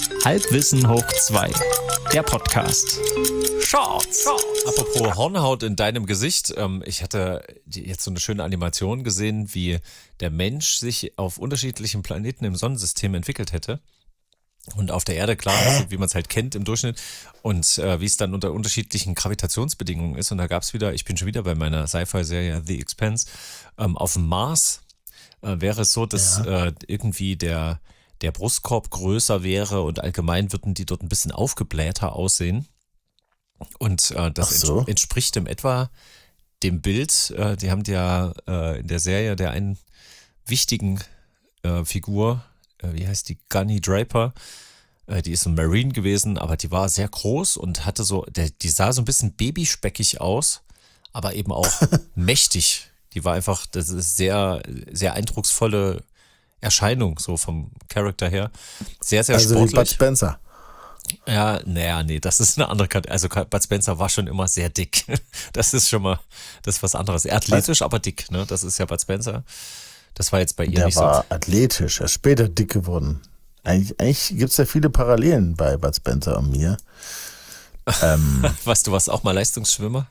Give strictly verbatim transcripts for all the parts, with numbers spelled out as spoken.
Halbwissen hoch zwei, der Podcast. Shorts. Apropos Hornhaut in deinem Gesicht. Ähm, ich hatte jetzt so eine schöne Animation gesehen, wie der Mensch sich auf unterschiedlichen Planeten im Sonnensystem entwickelt hätte. Und auf der Erde, klar, also wie man es halt kennt im Durchschnitt. Und äh, wie es dann unter unterschiedlichen Gravitationsbedingungen ist. Und da gab es wieder, ich bin schon wieder bei meiner Sci-Fi-Serie The Expanse, ähm, auf dem Mars äh, wäre es so, dass ja. äh, irgendwie der, der Brustkorb größer wäre und allgemein würden die dort ein bisschen aufgeblähter aussehen. Und äh, das so. ents- entspricht im etwa dem Bild, äh, die haben ja äh, in der Serie der einen wichtigen äh, Figur, äh, wie heißt die, Gunny Draper, äh, die ist ein Marine gewesen, aber die war sehr groß und hatte so, der, die sah so ein bisschen babyspeckig aus, aber eben auch mächtig. Die war einfach, das ist sehr, sehr eindrucksvolle Erscheinung, so vom Charakter her. Sehr, sehr also sportlich. Wie Bud Spencer. Ja, naja, nee, das ist eine andere Kategorie. Also Bud Spencer war schon immer sehr dick. Das ist schon mal, das ist was anderes. Athletisch, aber dick, ne? Das ist ja Bud Spencer. Das war jetzt bei ihr Der nicht war so. athletisch, er ist später dick geworden. Eigentlich, eigentlich gibt es ja viele Parallelen bei Bud Spencer und mir. ähm, Was, du warst auch mal Leistungsschwimmer?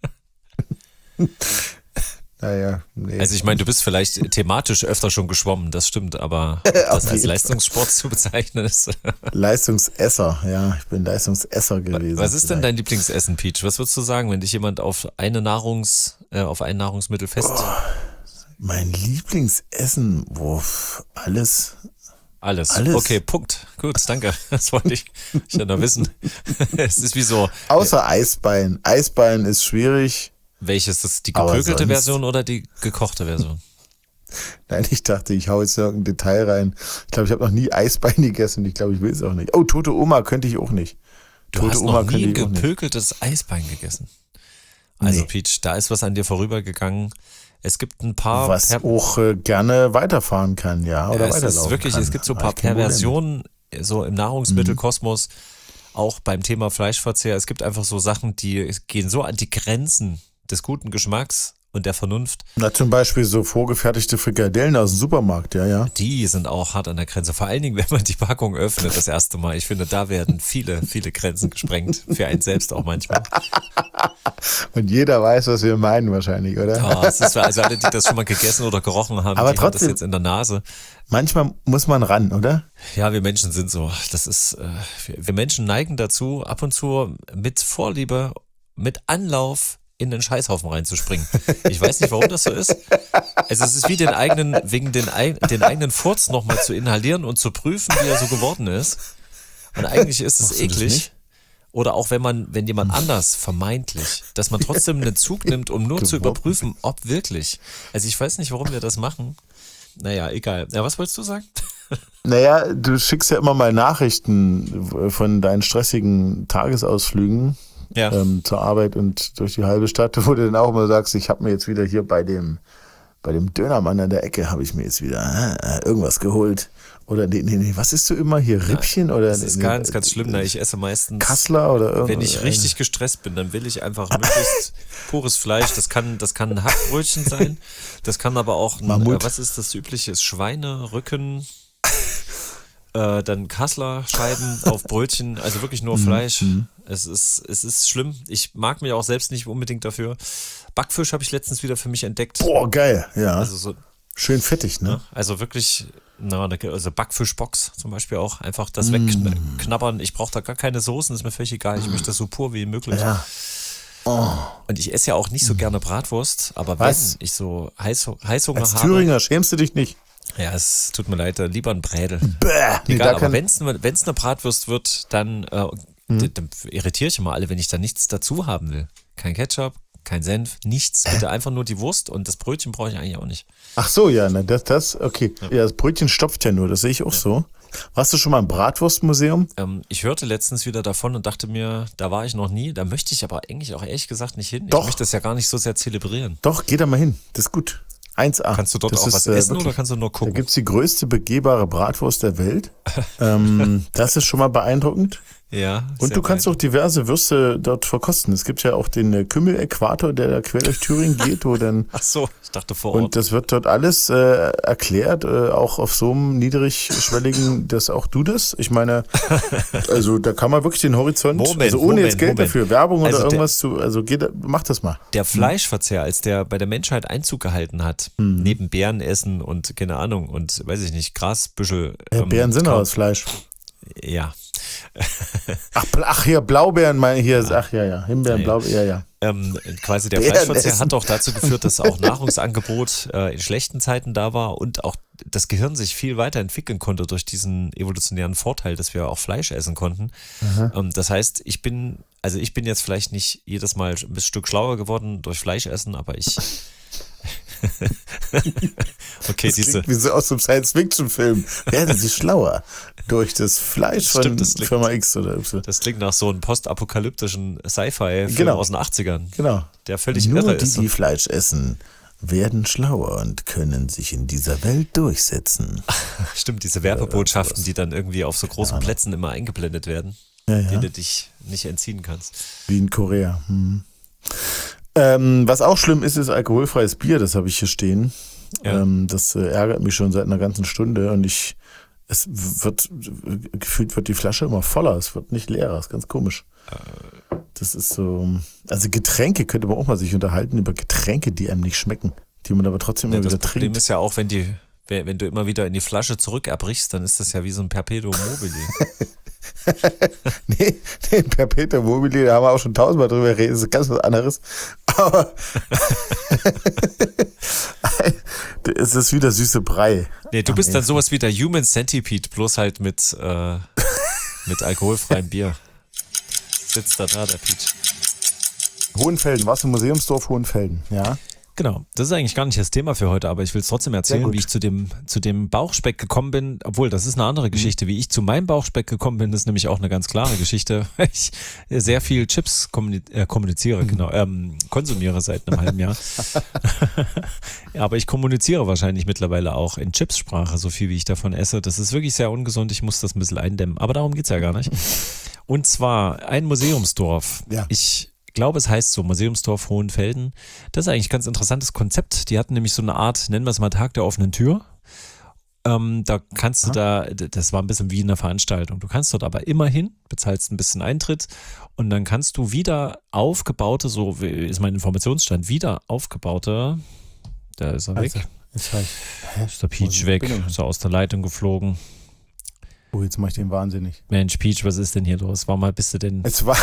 naja, nee. Also ich meine, du bist vielleicht thematisch öfter schon geschwommen, das stimmt, aber ob das als jeden Leistungssport zu bezeichnen ist. Leistungsesser, ja, ich bin Leistungsesser gewesen. Was ist denn vielleicht. dein Lieblingsessen, Peach? Was würdest du sagen, wenn dich jemand auf eine Nahrungs, äh, auf ein Nahrungsmittel fest... Oh, mein Lieblingsessen, wo alles... Alles. Alles. Okay, Punkt. Gut, danke. Das wollte ich, ich ja noch wissen. Es ist wie so... Außer Eisbein. Eisbein ist schwierig. Welches? Das die Aber gepökelte sonst- Version oder die gekochte Version? Nein, ich dachte, ich hau jetzt irgendein Detail rein. Ich glaube, ich habe noch nie Eisbein gegessen. Ich glaube, ich will es auch nicht. Oh, tote Oma könnte ich auch nicht. Du Tote hast Oma noch nie ein könnte ich auch nicht. gepökeltes Eisbein gegessen. Also Nee. Peach, da ist was an dir vorübergegangen. Es gibt ein paar... Was Per- auch äh, gerne weiterfahren kann, ja, oder Ja, es weiterlaufen ist wirklich, kann. es gibt so ein Hab paar ich kein Problem. Perversionen so im Nahrungsmittelkosmos, auch beim Thema Fleischverzehr. Es gibt einfach so Sachen, die gehen so an die Grenzen des guten Geschmacks und der Vernunft. Na, zum Beispiel so vorgefertigte Frikadellen aus dem Supermarkt, ja, ja. Die sind auch hart an der Grenze. Vor allen Dingen, wenn man die Packung öffnet das erste Mal. Ich finde, da werden viele, viele Grenzen gesprengt. Für einen selbst auch manchmal. Und jeder weiß, was wir meinen wahrscheinlich, oder? Oh, es ist für also alle, die das schon mal gegessen oder gerochen haben, Aber die haben das trotzdem- jetzt in der Nase. Manchmal muss man ran, oder? Ja, wir Menschen sind so. Das ist, äh, wir, wir Menschen neigen dazu, ab und zu mit Vorliebe, mit Anlauf in den Scheißhaufen reinzuspringen. Ich weiß nicht, warum das so ist. Also es ist wie den eigenen, wegen den, eig- den eigenen Furz nochmal zu inhalieren und zu prüfen, wie er so geworden ist. Und eigentlich ist es Machst du das eklig. nicht? Oder auch wenn man, wenn jemand anders vermeintlich, dass man trotzdem einen Zug nimmt, um nur zu Geworden. überprüfen, ob wirklich. Also ich weiß nicht, warum wir das machen. Naja, egal. Ja, was wolltest du sagen? Naja, du schickst ja immer mal Nachrichten von deinen stressigen Tagesausflügen Ja. ähm, zur Arbeit und durch die halbe Stadt, wo du dann auch immer sagst, ich habe mir jetzt wieder hier bei dem bei dem Dönermann an der Ecke habe ich mir jetzt wieder äh, irgendwas geholt. Oder nee, nee, nee, was isst du immer hier? Rippchen oder Das ist nee, ganz, nee, ganz schlimm. Ne? Ich esse meistens, Kassler oder irgendwas? wenn ich richtig gestresst bin, dann will ich einfach möglichst pures Fleisch. Das kann, das kann ein Hackbrötchen sein. Das kann aber auch, ein, Mammut. äh, was ist das übliche? Schweine, Rücken, äh, dann Kasslerscheiben auf Brötchen. Also wirklich nur Fleisch. Es ist, es ist schlimm. Ich mag mich auch selbst nicht unbedingt dafür. Backfisch habe ich letztens wieder für mich entdeckt. Boah, geil, ja. Also so, Schön fettig, ne? also wirklich, na, also Backfischbox zum Beispiel auch, einfach das wegknabbern. Ich brauche da gar keine Soßen, ist mir völlig egal. Ich möchte das so pur wie möglich. Ja. Oh. Und ich esse ja auch nicht so gerne Bratwurst, aber Was? wenn ich so Heiß, Heißhunger Als habe, Thüringer schämst du dich nicht. ja, es tut mir leid, lieber ein Brädel. Bäh, nee, Egal, da aber kann, wenn es eine Bratwurst wird, dann, äh, d- dann irritiere ich immer alle, wenn ich da nichts dazu haben will. Kein Ketchup, kein Senf, nichts. Bitte einfach nur die Wurst und das Brötchen brauche ich eigentlich auch nicht. Ach so, ja, ne, das, das, okay. Ja, das Brötchen stopft ja nur, das sehe ich auch so. Warst du schon mal im Bratwurstmuseum? Ähm, ich hörte letztens wieder davon und dachte mir, da war ich noch nie, da möchte ich aber eigentlich auch ehrlich gesagt nicht hin. Doch. Ich möchte das ja gar nicht so sehr zelebrieren. Doch, geh da mal hin. Das ist gut. eins A. Kannst du dort das auch ist, was äh, essen wirklich- oder kannst du nur Da gucken? gibt's die größte begehbare Bratwurst der Welt. ähm, das ist schon mal beeindruckend. Ja. Und du kannst auch diverse Würste dort verkosten. Es gibt ja auch den äh, Kümmel-Äquator, der da quer durch Thüringen geht, wo dann. Ach so, ich dachte vor Ort. Und das wird dort alles äh, erklärt, äh, auch auf so einem niedrigschwelligen, dass auch du das. Ich meine, also da kann man wirklich den Horizont, Moment, also ohne Moment, jetzt Geld Moment. dafür, Werbung Also oder der- irgendwas zu, also geht, mach das mal. Der Fleischverzehr, als der bei der Menschheit Einzug gehalten hat, Mhm. neben Beeren essen und keine Ahnung und weiß ich nicht, Grasbüschel. Ja, ähm, Beeren sind kaum- auch aus Fleisch. Ja. Ach, Bla- ach hier, Blaubeeren, meine hier, ach ja, ja, Himbeeren, Ja. Blaubeeren, ja, ja. Ähm, quasi der Beeren Fleischverzehr essen. hat auch dazu geführt, dass auch Nahrungsangebot äh, in schlechten Zeiten da war und auch das Gehirn sich viel weiterentwickeln konnte durch diesen evolutionären Vorteil, dass wir auch Fleisch essen konnten. Ähm, das heißt, ich bin, also ich bin jetzt vielleicht nicht jedes Mal ein Stück schlauer geworden durch Fleischessen, aber ich. Okay, Das diese. klingt wie so aus einem Science-Fiction-Film. Werden Sie schlauer durch das Fleisch von Stimmt, das klingt- Firma X oder Y. Das klingt nach so einem postapokalyptischen Sci-Fi-Film Genau. aus den achtzigern, Genau. der völlig Nur irre die, ist. die Fleisch essen, werden schlauer und können sich in dieser Welt durchsetzen. Stimmt, diese Werbebotschaften, die dann irgendwie auf so großen Plätzen immer eingeblendet werden, Ja, ja. denen du dich nicht entziehen kannst. Wie in Korea. Hm. Ähm, was auch schlimm ist, ist alkoholfreies Bier. Das habe ich hier stehen. Ja. Ähm, das äh, ärgert mich schon seit einer ganzen Stunde und ich, es wird, gefühlt wird die Flasche immer voller. Es wird nicht leerer. Das ist ganz komisch. Das ist so, also Getränke könnte man auch mal sich unterhalten über Getränke, die einem nicht schmecken, die man aber trotzdem Ja, immer das wieder Problem trinkt. ist ja auch, wenn die, wenn du immer wieder in die Flasche zurückerbrichst, dann ist das ja wie so ein Perpetuum mobile. Nee, nee, Perpetuum mobile, da haben wir auch schon tausendmal drüber geredet, das ist ganz was anderes. Aber es ist wieder süße Brei. Nee, du Am bist dann Ende. sowas wie der Human Centipede, bloß halt mit, äh, mit alkoholfreiem Bier. Sitzt da da, der Peach. Hohenfelden, was im Museumsdorf Hohenfelden, ja. Genau, das ist eigentlich gar nicht das Thema für heute, aber ich will es trotzdem erzählen, gut. wie ich zu dem, zu dem Bauchspeck gekommen bin. Obwohl, das ist eine andere Geschichte. Wie ich zu meinem Bauchspeck gekommen bin, ist nämlich auch eine ganz klare Geschichte. Ich sehr viel Chips kommuni- äh, kommuniziere, genau, ähm, konsumiere seit einem halben Jahr. Ja, aber ich kommuniziere wahrscheinlich mittlerweile auch in Chipssprache, so viel wie ich davon esse. Das ist wirklich sehr ungesund. Ich muss das ein bisschen eindämmen. Aber darum geht's ja gar nicht. Und zwar ein Museumsdorf. Ja. Ich Ich glaube, es heißt so, Museumsdorf Hohenfelden. Das ist eigentlich ein ganz interessantes Konzept. Die hatten nämlich so eine Art, nennen wir es mal Tag der offenen Tür. Ähm, da kannst du da, das war ein bisschen wie eine Veranstaltung. Du kannst dort aber immerhin, bezahlst ein bisschen Eintritt und dann kannst du wieder aufgebaute, so ist mein Informationsstand, wieder aufgebaute, da ist er weg, Also, ich weiß. Hä? ist der Peach weg, ist er aus der Leitung geflogen. Oh, jetzt mach ich den wahnsinnig. Mensch, Peach, was ist denn hier los? War mal, bist du denn... Es war,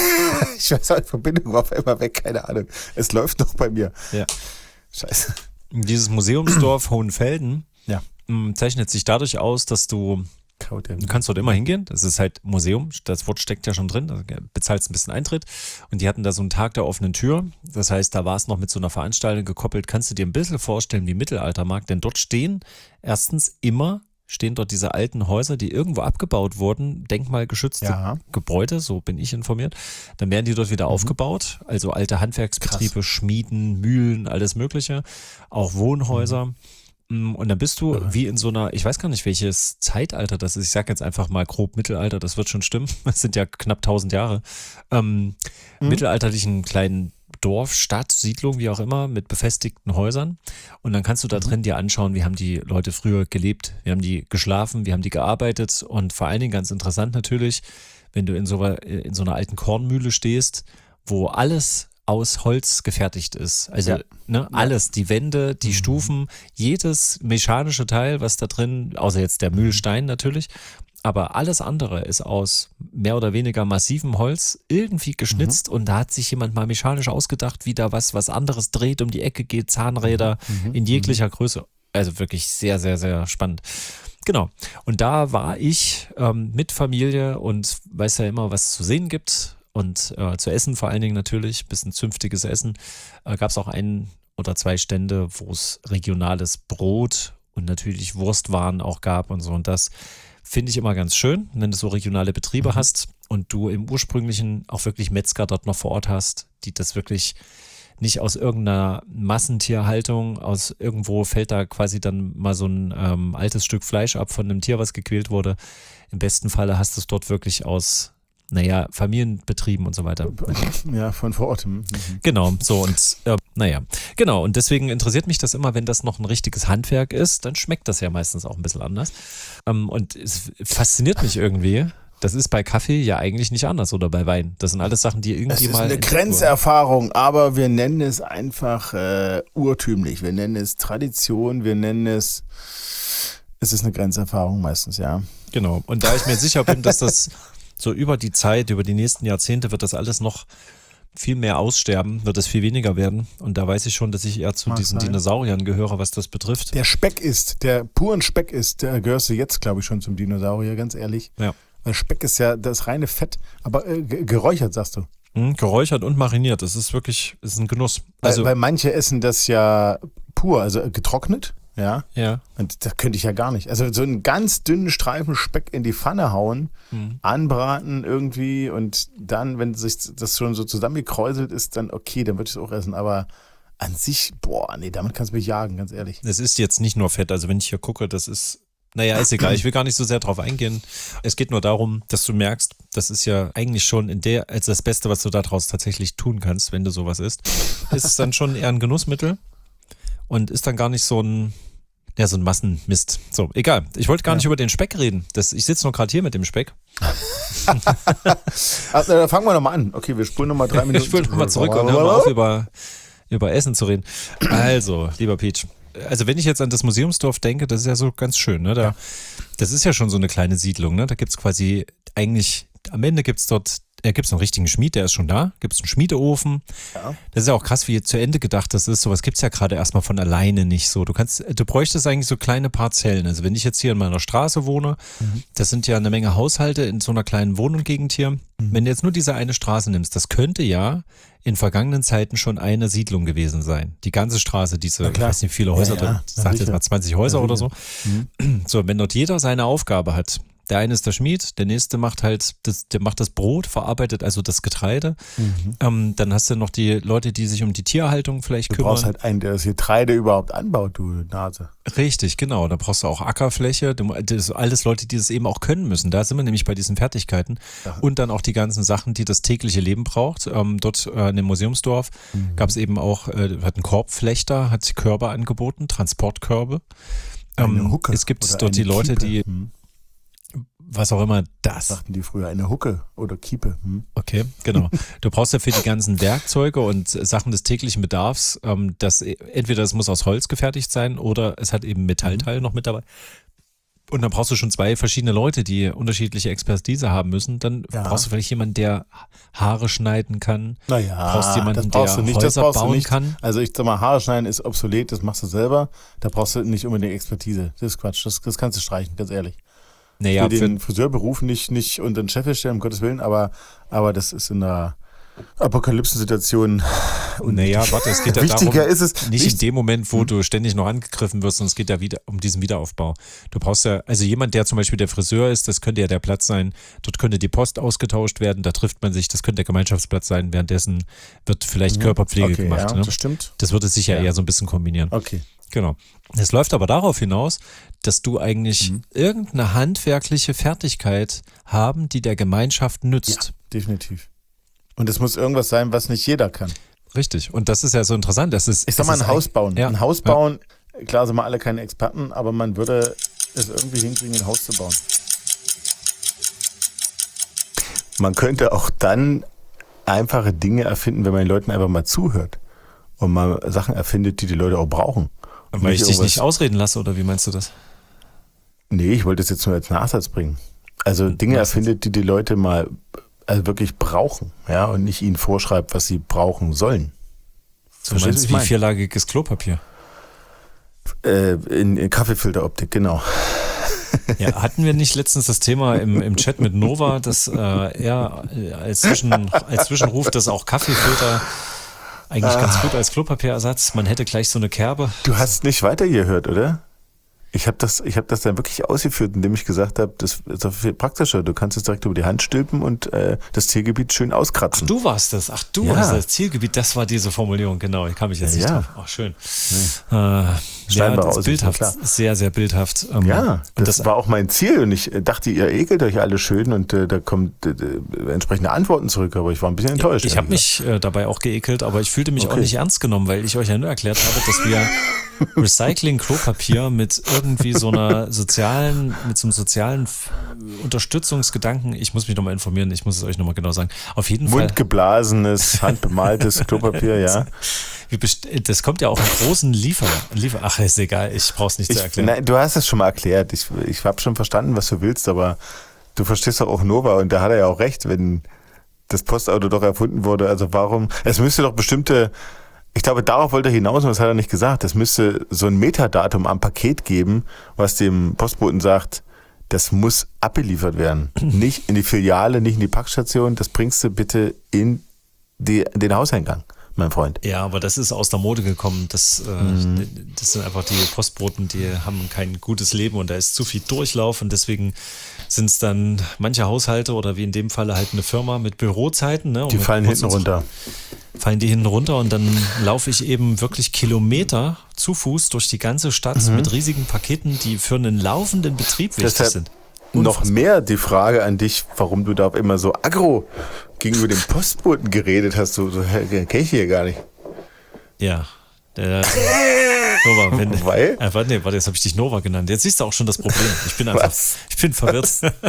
ich weiß auch, die Verbindung war auf einmal weg, keine Ahnung. Es läuft noch bei mir. Ja. Scheiße. Dieses Museumsdorf Hohenfelden Ja. m, zeichnet sich dadurch aus, dass du, Kaut der du kannst dort immer hingehen. Das ist halt Museum, das Wort steckt ja schon drin, da bezahlst ein bisschen Eintritt. Und die hatten da so einen Tag der offenen Tür. Das heißt, da war es noch mit so einer Veranstaltung gekoppelt. Kannst du dir ein bisschen vorstellen wie Mittelaltermarkt, denn dort stehen erstens immer stehen dort diese alten Häuser, die irgendwo abgebaut wurden, denkmalgeschützte Ja. Gebäude, so bin ich informiert. Dann werden die dort wieder aufgebaut, also alte Handwerksbetriebe, Schmieden, Mühlen, alles Mögliche, auch Wohnhäuser. Mm, Und dann bist du wie in so einer, ich weiß gar nicht, welches Zeitalter das ist. Ich sage jetzt einfach mal grob Mittelalter, das wird schon stimmen. Das sind ja knapp tausend Jahre. Ähm, Mittelalterlichen kleinen Dorf, Stadt, Siedlung, wie auch immer, mit befestigten Häusern. Und dann kannst du da drin dir anschauen, wie haben die Leute früher gelebt, wie haben die geschlafen, wie haben die gearbeitet. Und vor allen Dingen ganz interessant natürlich, wenn du in so, in so einer alten Kornmühle stehst, wo alles aus Holz gefertigt ist. Also Ja. ne, alles, die Wände, die Stufen, jedes mechanische Teil, was da drin, außer jetzt der Mühlstein natürlich, aber alles andere ist aus mehr oder weniger massivem Holz irgendwie geschnitzt und da hat sich jemand mal mechanisch ausgedacht, wie da was, was anderes dreht, um die Ecke geht, Zahnräder in jeglicher Größe. Also wirklich sehr, sehr, sehr spannend. Genau. Und da war ich ähm, mit Familie und weiß ja immer, was es zu sehen gibt und äh, zu essen vor allen Dingen natürlich, bisschen zünftiges Essen. Äh, gab es auch ein oder zwei Stände, wo es regionales Brot und natürlich Wurstwaren auch gab und so. Und das finde ich immer ganz schön, wenn du so regionale Betriebe mhm. hast und du im ursprünglichen auch wirklich Metzger dort noch vor Ort hast, die das wirklich nicht aus irgendeiner Massentierhaltung, aus irgendwo fällt da quasi dann mal so ein ähm, altes Stück Fleisch ab von einem Tier, was gequält wurde. Im besten Falle hast du es dort wirklich aus naja, Familienbetrieben und so weiter. Ja, von vor Ort. Mhm. Genau, so und äh, naja, genau. Und deswegen interessiert mich das immer, wenn das noch ein richtiges Handwerk ist, dann schmeckt das ja meistens auch ein bisschen anders. Ähm, und es fasziniert mich irgendwie. Das ist bei Kaffee ja eigentlich nicht anders oder bei Wein. Das sind alles Sachen, die irgendwie Es ist mal. eine Grenzerfahrung, aber wir nennen es einfach äh, urtümlich. Wir nennen es Tradition, wir nennen es. Es ist eine Grenzerfahrung meistens, ja. Genau. Und da ich mir sicher bin, dass das so über die Zeit, über die nächsten Jahrzehnte wird das alles noch viel mehr aussterben, wird es viel weniger werden. Und da weiß ich schon, dass ich eher zu Mag diesen sein. Dinosauriern gehöre, was das betrifft. Der Speck ist, der puren Speck ist, der gehörst du jetzt, glaube ich, schon zum Dinosaurier, ganz ehrlich. Ja. Weil Speck ist ja das reine Fett, aber äh, ge- geräuchert, sagst du. Hm, geräuchert und mariniert, das ist wirklich, ist ein Genuss. Also, weil, weil manche essen das ja pur, also äh, getrocknet, ja. ja. Und das könnte ich ja gar nicht. Also so einen ganz dünnen Streifen Speck in die Pfanne hauen, Mhm. anbraten irgendwie und dann, wenn sich das schon so zusammengekräuselt ist, dann okay, dann würde ich es auch essen. Aber an sich, boah, nee, damit kannst du mich jagen, ganz ehrlich. Es ist jetzt nicht nur Fett, also wenn ich hier gucke, das ist, naja, ist egal, ich will gar nicht so sehr drauf eingehen. Es geht nur darum, dass du merkst, das ist ja eigentlich schon in der, also das Beste, was du daraus tatsächlich tun kannst, wenn du sowas isst, ist es dann schon eher ein Genussmittel und ist dann gar nicht so ein, ja, so ein Massenmist. So, egal. Ich wollte gar Ja. nicht über den Speck reden. Das, ich sitze noch gerade hier mit dem Speck. Also, dann fangen wir nochmal an. Okay, wir spulen nochmal drei Minuten. Ich will nochmal zurück und hören wir auf, über, über Essen zu reden. Also, lieber Peach, also wenn ich jetzt an das Museumsdorf denke, das ist ja so ganz schön, ne? Da, das ist ja schon so eine kleine Siedlung, ne? Da gibt es quasi eigentlich, am Ende gibt es dort, äh, gibt es einen richtigen Schmied, der ist schon da, gibt es einen Schmiedeofen. Ja. Das ist ja auch krass, wie zu Ende gedacht das ist. Sowas gibt es ja gerade erstmal von alleine nicht so. Du kannst, du bräuchtest eigentlich so kleine Parzellen. Also wenn ich jetzt hier in meiner Straße wohne, Mhm. das sind ja eine Menge Haushalte in so einer kleinen Wohnungsgegend hier. Mhm. Wenn du jetzt nur diese eine Straße nimmst, das könnte ja in vergangenen Zeiten schon eine Siedlung gewesen sein. Die ganze Straße, diese, Na ich klar. weiß nicht, viele Häuser, Ja, da ja, na sagt jetzt sicher. mal zwanzig Häuser Na oder so. sicher. So, wenn dort jeder seine Aufgabe hat, der eine ist der Schmied, der nächste macht halt, das, der macht das Brot, verarbeitet also das Getreide. Mhm. Ähm, dann hast du noch die Leute, die sich um die Tierhaltung vielleicht Du kümmern. brauchst halt einen, der das Getreide überhaupt anbaut, du Nase. Richtig, genau. Da brauchst du auch Ackerfläche. Du- Das sind alles Leute, die das eben auch können müssen. Da sind wir nämlich bei diesen Fertigkeiten. Ja. Und dann auch die ganzen Sachen, die das tägliche Leben braucht. Ähm, dort äh, in dem Museumsdorf Mhm. gab es eben auch, äh, hat ein Korbflechter, hat Körbe angeboten, Transportkörbe. Eine Ähm, Hucke es gibt oder dort die eine Leute, Kiepe. die, Hm. was auch immer das. Sagten die früher, eine Hucke oder Kiepe. Hm. Okay, genau. Du brauchst ja für die ganzen Werkzeuge und Sachen des täglichen Bedarfs, ähm, das entweder es muss aus Holz gefertigt sein oder es hat eben Metallteil noch mit dabei. Und dann brauchst du schon zwei verschiedene Leute, die unterschiedliche Expertise haben müssen. Dann Ja. brauchst du vielleicht jemanden, der Haare schneiden kann. Naja, Brauchst jemanden, das brauchst der du nicht, das Häuser brauchst du bauen nicht. kann. Also ich sag mal, Haare schneiden ist obsolet, das machst du selber. Da brauchst du nicht unbedingt Expertise. Das ist Quatsch, das, das kannst du streichen, ganz ehrlich. Naja, Ich will für, den Friseurberuf nicht, nicht unter den Chef stellen, um Gottes Willen, aber, aber das ist in einer Apokalypsensituation. naja, warte, es geht ja Wichtiger darum, ist es nicht in wichtig- dem Moment, wo du ständig noch angegriffen wirst, sondern es geht ja wieder um diesen Wiederaufbau. Du brauchst ja, also jemand, der zum Beispiel der Friseur ist, das könnte ja der Platz sein, dort könnte die Post ausgetauscht werden, da trifft man sich, das könnte der Gemeinschaftsplatz sein, währenddessen wird vielleicht Körperpflege Mhm. okay, gemacht. ja, Ne? das stimmt. Das würde sich ja, Ja. eher so ein bisschen kombinieren. Okay. Genau. Es läuft aber darauf hinaus, dass du eigentlich Mhm. irgendeine handwerkliche Fertigkeit haben, die der Gemeinschaft nützt. Definitiv. Und es muss irgendwas sein, was nicht jeder kann. Richtig. Und das ist ja so interessant. Das ist, Ich sag es mal, ist ein Haus bauen. Ja. Ein Haus bauen, klar sind wir alle keine Experten, aber man würde es irgendwie hinkriegen, ein Haus zu bauen. Man könnte auch dann einfache Dinge erfinden, wenn man den Leuten einfach mal zuhört und mal Sachen erfindet, die die Leute auch brauchen. Und Weil ich dich irgendwas- nicht ausreden lasse, oder wie meinst du das? Nee, ich wollte es jetzt nur als Nachsatz bringen. Also Dinge Nachsatz. erfindet, die die Leute mal also wirklich brauchen, ja, und nicht ihnen vorschreibt, was sie brauchen sollen. Du Verstehst meinst was ich wie meine? vierlagiges Klopapier. Äh, in, in Kaffeefilteroptik, genau. Ja, hatten wir nicht letztens das Thema im, im Chat mit Nova, dass äh, er äh, als, Zwischen, als Zwischenruf, dass auch Kaffeefilter eigentlich ganz gut als Klopapierersatz, man hätte gleich so eine Kerbe. Du hast nicht weitergehört, oder? Ich habe das, ich hab das dann wirklich ausgeführt, indem ich gesagt habe, das ist doch viel praktischer. Du kannst es direkt über die Hand stülpen und äh, das Zielgebiet schön auskratzen. Ach, du warst das. Ach, du Ja. warst das Zielgebiet. Das war diese Formulierung, genau. Ich kann mich jetzt nicht Ja. drauf. Ach, schön. Nee. Äh, ja, das aus, ist bildhaft. klar. Sehr, sehr bildhaft. Ähm, Ja, und das, war auch mein Ziel und ich dachte, ihr ekelt euch alle schön und äh, da kommen äh, entsprechende Antworten zurück, aber ich war ein bisschen enttäuscht. Ich habe mich äh, dabei auch geekelt, aber ich fühlte mich Okay. auch nicht ernst genommen, weil ich euch ja nur erklärt habe, dass wir Recycling-Klopapier mit irgendwie so einer sozialen, mit so einem sozialen F- Unterstützungsgedanken, ich muss mich nochmal informieren, ich muss es euch nochmal genau sagen. Auf jeden Fall. Mundgeblasenes, handbemaltes Klopapier, ja. wir best- Das kommt ja auch in großen Liefer, Liefer. Ach, ist egal, ich brauch's nicht zu Ich, erklären. nein, du hast es schon mal erklärt. Ich, ich habe schon verstanden, was du willst, aber du verstehst doch auch Nova und da hat er ja auch recht, wenn das Postauto doch erfunden wurde. Also warum? Es müsste doch bestimmte, ich glaube, darauf wollte er hinaus und das hat er nicht gesagt. Es müsste so ein Metadatum am Paket geben, was dem Postboten sagt, das muss abgeliefert werden. Nicht in die Filiale, nicht in die Packstation, das bringst du bitte in die, den Hauseingang, mein Freund. Ja, aber das ist aus der Mode gekommen. Das, äh, Mhm. das sind einfach die Postboten, die haben kein gutes Leben und da ist zu viel Durchlauf und deswegen sind es dann manche Haushalte oder wie in dem Falle halt eine Firma mit Bürozeiten. Ne, um Die fallen kurz hinten zu- runter. Fallen die hinten runter und dann laufe ich eben wirklich Kilometer zu Fuß durch die ganze Stadt mit riesigen Paketen, die für einen laufenden Betrieb wichtig Deshalb sind. noch Unfassbar. mehr die Frage an dich, warum du da auf immer so aggro gegenüber dem Postboten geredet hast. So, so kenne ich hier gar nicht. Ja. Der, Nova, wenn, Weil? Äh, warte, nee, warte, jetzt habe ich dich Nova genannt. Jetzt siehst du auch schon das Problem. Ich bin einfach, Was? ich bin verwirrt.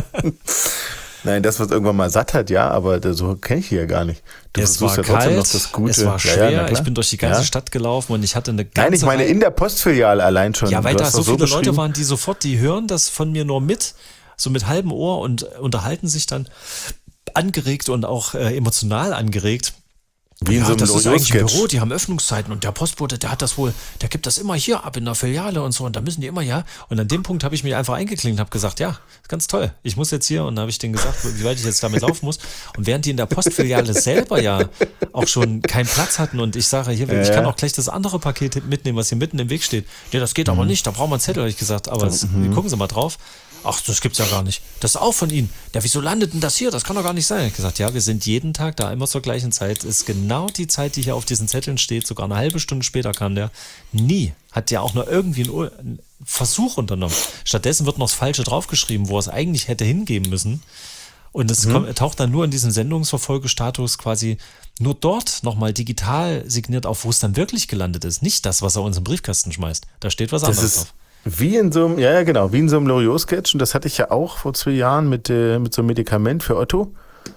Nein, das, was irgendwann mal satt hat, ja, aber das- so kenne ich hier gar nicht. Du Es war versuchst ja trotzdem kalt, noch das Gute. es war Ja, schwer, ja, na klar. ich bin durch die ganze Ja. Stadt gelaufen und ich hatte eine ganze Nein, ich meine Reihe- in der Postfiliale allein schon. Ja, weil Du da hast so doch viele Leute beschrieben. waren, die sofort, die hören das von mir nur mit, so mit halbem Ohr und unterhalten sich dann angeregt und auch äh, emotional angeregt. Wie in Ja, so einem das ist eigentlich ein Loriot-Sketch. Büro, die haben Öffnungszeiten und der Postbote, der hat das wohl, der gibt das immer hier ab in der Filiale und so und da müssen die immer, ja. Und an dem Punkt habe ich mich einfach eingeklinkt und habe gesagt, ja, ist ganz toll, ich muss jetzt hier und dann habe ich denen gesagt, wie weit ich jetzt damit laufen muss. Und während die in der Postfiliale selber ja auch schon keinen Platz hatten und ich sage, hier, ich Ja. kann auch gleich das andere Paket mitnehmen, was hier mitten im Weg steht. Nee, das geht Mhm. aber nicht, da brauchen wir einen Zettel, habe ich gesagt, aber das, gucken Sie mal drauf. Ach, das gibt's ja gar nicht. Das ist auch von Ihnen. Ja, wieso landet denn das hier? Das kann doch gar nicht sein. Ich habe gesagt, ja, wir sind jeden Tag da, immer zur gleichen Zeit. Ist genau die Zeit, die hier auf diesen Zetteln steht. Sogar eine halbe Stunde später kam der. Nie hat der auch nur irgendwie einen, einen Versuch unternommen. Stattdessen wird noch das Falsche draufgeschrieben, wo er es eigentlich hätte hingeben müssen. Und es kommt, taucht dann nur in diesem Sendungsverfolgestatus quasi nur dort nochmal digital signiert auf, wo es dann wirklich gelandet ist. Nicht das, was er uns im Briefkasten schmeißt. Da steht was Das anderes ist drauf. wie in so einem, ja, ja, genau, wie in so einem Loriot-Sketch. Und das hatte ich ja auch vor zwei Jahren mit, äh, mit so einem Medikament für Otto.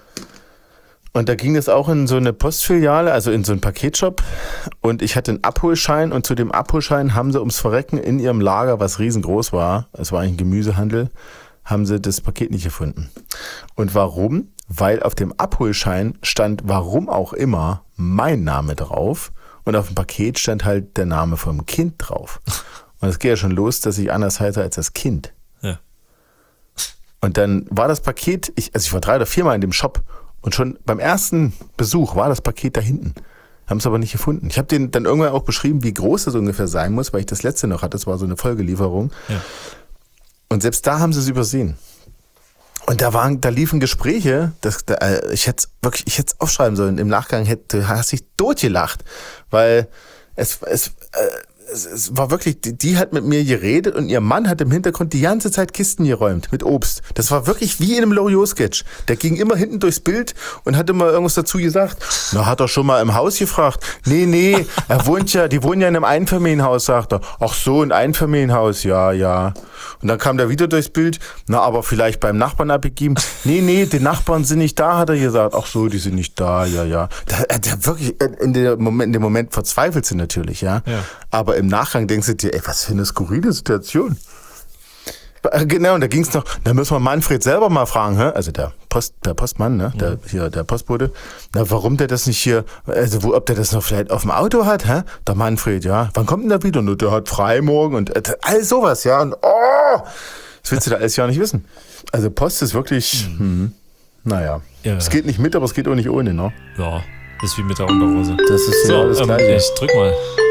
Und da ging es auch in so eine Postfiliale, also in so einen Paketshop. Und ich hatte einen Abholschein und zu dem Abholschein haben sie ums Verrecken in ihrem Lager, was riesengroß war, es war eigentlich ein Gemüsehandel, haben sie das Paket nicht gefunden. Und warum? Weil auf dem Abholschein stand, warum auch immer, mein Name drauf. Und auf dem Paket stand halt der Name vom Kind drauf. Und es geht ja schon los, dass ich anders heiße als das Kind. Ja. Und dann war das Paket, ich, also ich war drei oder viermal in dem Shop und schon beim ersten Besuch war das Paket da hinten. Haben es aber nicht gefunden. Ich habe den dann irgendwann auch beschrieben, wie groß das ungefähr sein muss, weil ich das letzte noch hatte, das war so eine Folgelieferung. Ja. Und selbst da haben sie es übersehen. Und da waren, da liefen Gespräche, das, da, äh, ich hätte wirklich, ich hätte es aufschreiben sollen. Im Nachgang hätte, hast dich totgelacht, weil es, es, äh, es, es war wirklich, die, die hat mit mir geredet und ihr Mann hat im Hintergrund die ganze Zeit Kisten geräumt mit Obst. Das war wirklich wie in einem Loriot-Sketch. Der ging immer hinten durchs Bild und hat immer irgendwas dazu gesagt. Na, hat er schon mal im Haus gefragt. Nee, nee, er wohnt ja, die wohnen ja in einem Einfamilienhaus, sagt er. Ach so, ein Einfamilienhaus, ja, ja. Und dann kam der wieder durchs Bild. Na, aber vielleicht beim Nachbarn abgegeben. Nee, nee, die Nachbarn sind nicht da, hat er gesagt. Ach so, die sind nicht da, ja, ja. Der, der wirklich, in dem Moment, in dem Moment verzweifelt sie natürlich, ja. Ja. Aber im Nachgang denkst du dir, ey, was für eine skurrile Situation. Genau, und da ging es noch, da müssen wir Manfred selber mal fragen, hä? Also der Post, der Postmann, ne? Der, Mhm. hier, der Postbote, na, warum der das nicht hier, also wo, ob der das noch vielleicht auf dem Auto hat, hä? Der Manfred, ja. Wann kommt denn der wieder? Und der hat frei morgen und äh, all sowas, ja. Und oh, das willst du da alles ja nicht wissen. Also Post ist wirklich, hm, naja. Ja. Es geht nicht mit, aber es geht auch nicht ohne, ne? Ja, ist wie mit der Unterhose. Das ist So, genau das ähm, Gleiche. ich drück mal.